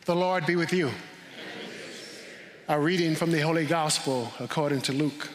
The Lord be with you. A reading from the Holy Gospel according to Luke.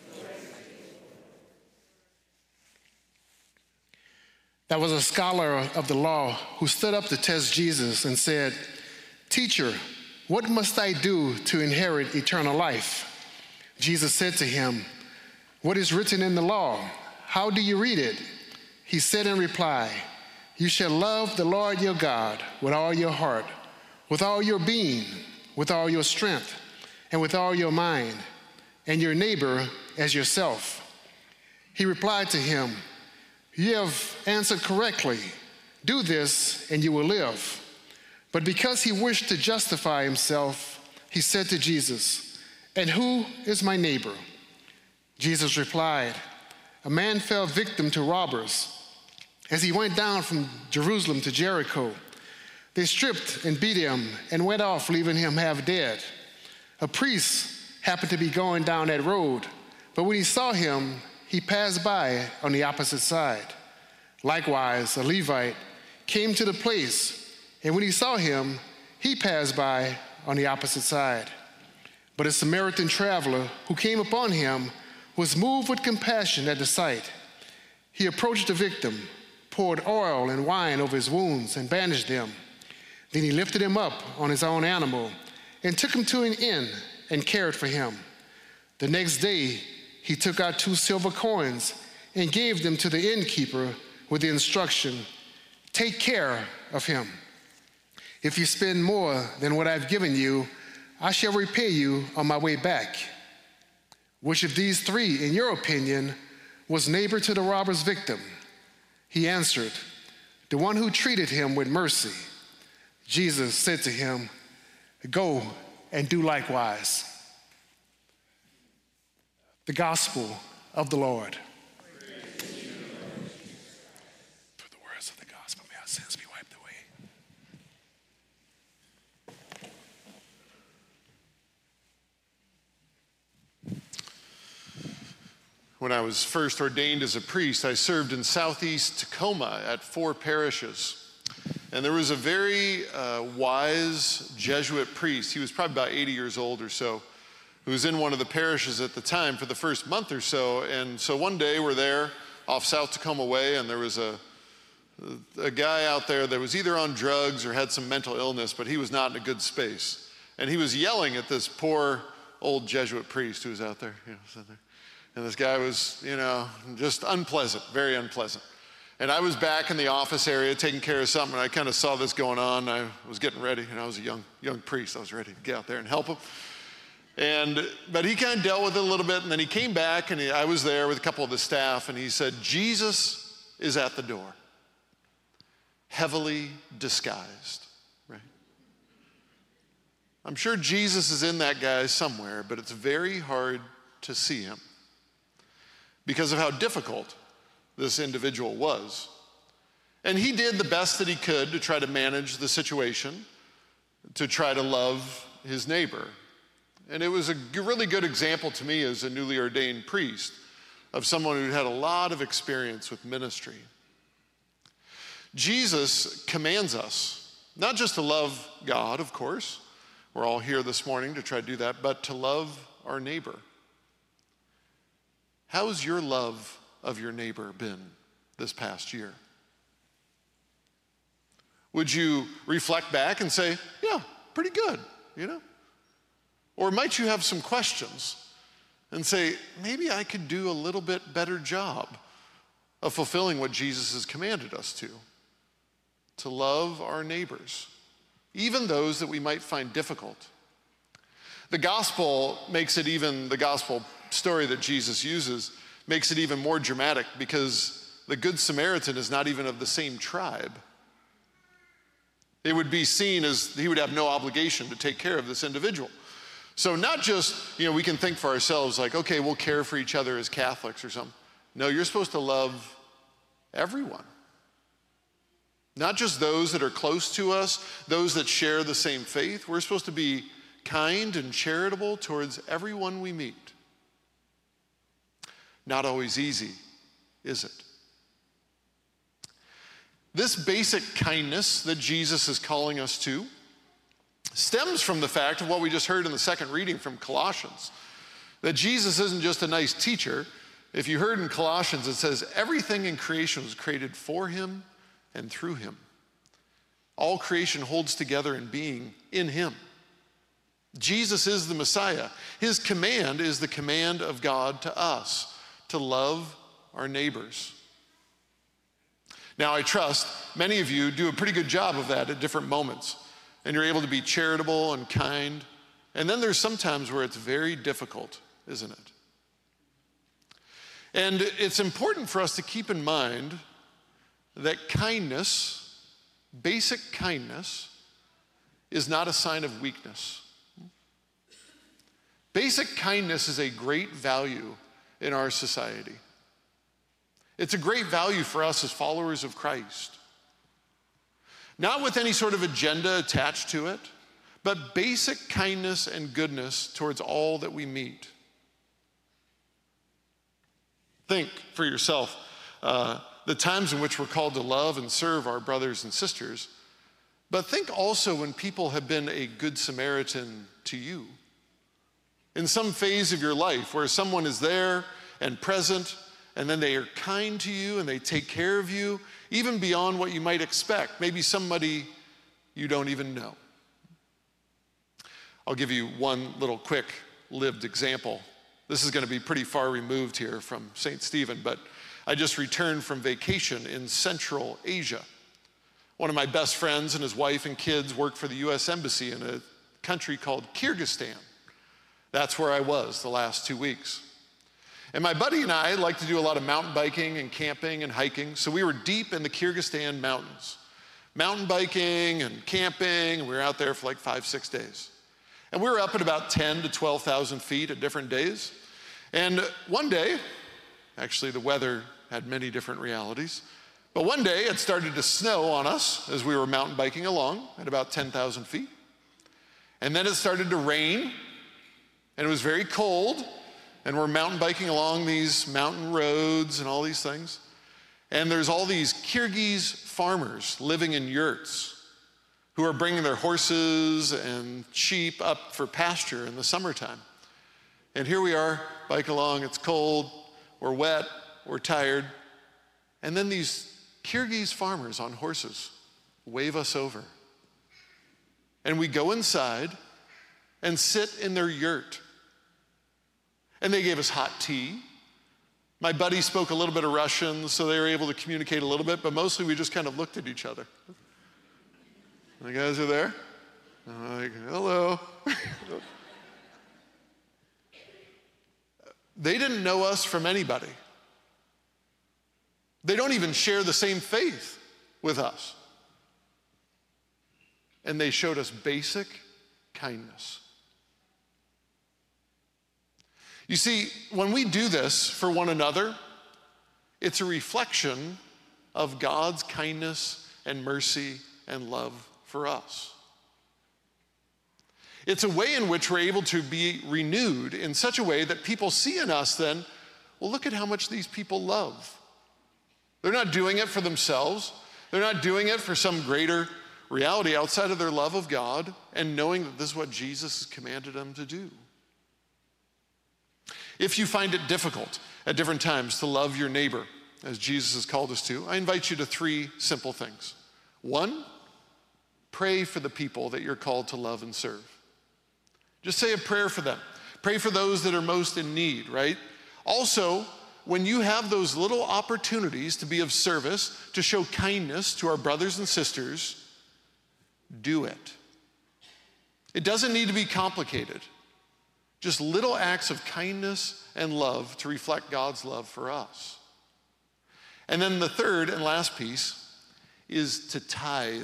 There was a scholar of the law who stood up to test Jesus and said, "Teacher, what must I do to inherit eternal life?" Jesus said to him, "What is written in the law? How do you read it?" He said in reply, "You shall love the Lord your God with all your heart, with all your being, with all your strength, and with all your mind, and your neighbor as yourself." He replied to him, "You have answered correctly. Do this and you will live." But because he wished to justify himself, he said to Jesus, "And who is my neighbor?" Jesus replied, "A man fell victim to robbers as he went down from Jerusalem to Jericho. They stripped and beat him and went off, leaving him half dead. A priest happened to be going down that road, but when he saw him, he passed by on the opposite side. Likewise, a Levite came to the place, and when he saw him, he passed by on the opposite side. But a Samaritan traveler who came upon him was moved with compassion at the sight. He approached the victim, poured oil and wine over his wounds, and bandaged them. Then he lifted him up on his own animal and took him to an inn and cared for him. The next day, he took out 2 silver coins and gave them to the innkeeper with the instruction, 'Take care of him. If you spend more than what I've given you, I shall repay you on my way back.' Which of these 3, in your opinion, was neighbor to the robber's victim?" He answered, "The one who treated him with mercy." Jesus said to him, "Go and do likewise." The Gospel of the Lord. For the words of the gospel, may our sins be wiped away. When I was first ordained as a priest, I served in southeast Tacoma at 4 parishes. And there was a very wise Jesuit priest. He was probably about 80 years old or so, who was in one of the parishes at the time for the first month or so. And so one day we're there off South Tacoma Way, and there was a guy out there that was either on drugs or had some mental illness, but he was not in a good space. And he was yelling at this poor old Jesuit priest who was out there, sitting there. And this guy was, just unpleasant, very unpleasant. And I was back in the office area taking care of something, and I kind of saw this going on. I was getting ready, and I was a young priest. I was ready to get out there and help him. But he kind of dealt with it a little bit, and then he came back, and I was there with a couple of the staff, and he said, "Jesus is at the door, heavily disguised," right? I'm sure Jesus is in that guy somewhere, but it's very hard to see him because of how difficult this individual was. And he did the best that he could to try to manage the situation, to try to love his neighbor. And it was a really good example to me as a newly ordained priest of someone who had a lot of experience with ministry. Jesus commands us not just to love God, of course, we're all here this morning to try to do that, but to love our neighbor. How's your love of your neighbor been this past year? Would you reflect back and say, "Yeah, pretty good," Or might you have some questions and say, "Maybe I could do a little bit better job of fulfilling what Jesus has commanded us to love our neighbors, even those that we might find difficult." The gospel the gospel story that Jesus uses makes it even more dramatic, because the Good Samaritan is not even of the same tribe. It would be seen as he would have no obligation to take care of this individual. So not just, we can think for ourselves like, okay, we'll care for each other as Catholics or something. No, you're supposed to love everyone. Not just those that are close to us, those that share the same faith. We're supposed to be kind and charitable towards everyone we meet. Not always easy, is it? This basic kindness that Jesus is calling us to stems from the fact of what we just heard in the second reading from Colossians, that Jesus isn't just a nice teacher. If you heard in Colossians, it says, everything in creation was created for him and through him. All creation holds together in being in him. Jesus is the Messiah. His command is the command of God to us, to love our neighbors. Now, I trust many of you do a pretty good job of that at different moments, and you're able to be charitable and kind. And then there's some times where it's very difficult, isn't it? And it's important for us to keep in mind that kindness, basic kindness, is not a sign of weakness. Basic kindness is a great value in our society. It's a great value for us as followers of Christ. Not with any sort of agenda attached to it, but basic kindness and goodness towards all that we meet. Think for yourself the times in which we're called to love and serve our brothers and sisters, but think also when people have been a good Samaritan to you. In some phase of your life where someone is there and present, and then they are kind to you and they take care of you, even beyond what you might expect, maybe somebody you don't even know. I'll give you one little quick lived example. This is going to be pretty far removed here from St. Stephen, but I just returned from vacation in Central Asia. One of my best friends and his wife and kids work for the U.S. Embassy in a country called Kyrgyzstan. That's where I was the last 2 weeks. And my buddy and I like to do a lot of mountain biking and camping and hiking, so we were deep in the Kyrgyzstan mountains. Mountain biking and camping, and we were out there for like 5-6 days. And we were up at about 10 to 12,000 feet at different days. And one day, actually the weather had many different realities, but one day it started to snow on us as we were mountain biking along at about 10,000 feet. And then it started to rain, and it was very cold, and we're mountain biking along these mountain roads and all these things. And there's all these Kyrgyz farmers living in yurts who are bringing their horses and sheep up for pasture in the summertime. And here we are, biking along, it's cold, we're wet, we're tired. And then these Kyrgyz farmers on horses wave us over. And we go inside and sit in their yurt. And they gave us hot tea. My buddy spoke a little bit of Russian, so they were able to communicate a little bit, but mostly we just kind of looked at each other. The guys are there? I'm like, hello. They didn't know us from anybody. They don't even share the same faith with us. And they showed us basic kindness. You see, when we do this for one another, it's a reflection of God's kindness and mercy and love for us. It's a way in which we're able to be renewed in such a way that people see in us then, well, look at how much these people love. They're not doing it for themselves. They're not doing it for some greater reality outside of their love of God and knowing that this is what Jesus has commanded them to do. If you find it difficult at different times to love your neighbor, as Jesus has called us to, I invite you to 3 simple things. 1, pray for the people that you're called to love and serve. Just say a prayer for them. Pray for those that are most in need, right? Also, when you have those little opportunities to be of service, to show kindness to our brothers and sisters, do it. It doesn't need to be complicated. Just little acts of kindness and love to reflect God's love for us. And then the third and last piece is to tithe.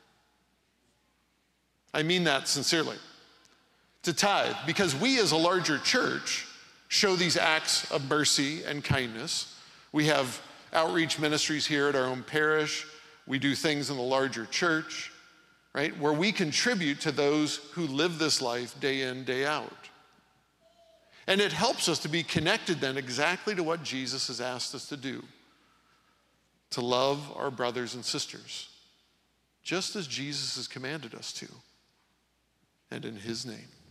I mean that sincerely. To tithe, because we as a larger church show these acts of mercy and kindness. We have outreach ministries here at our own parish. We do things in the larger church, right? Where we contribute to those who live this life day in, day out. And it helps us to be connected then exactly to what Jesus has asked us to do. To love our brothers and sisters, just as Jesus has commanded us to. and in his name.